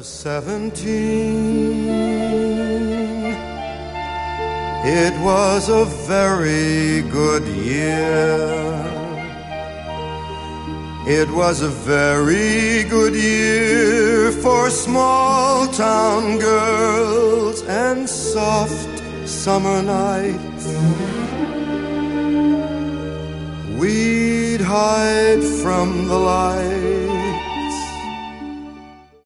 was 17. It was a very good year. It was a very good year for small town girls and soft summer nights. We'd hide from the light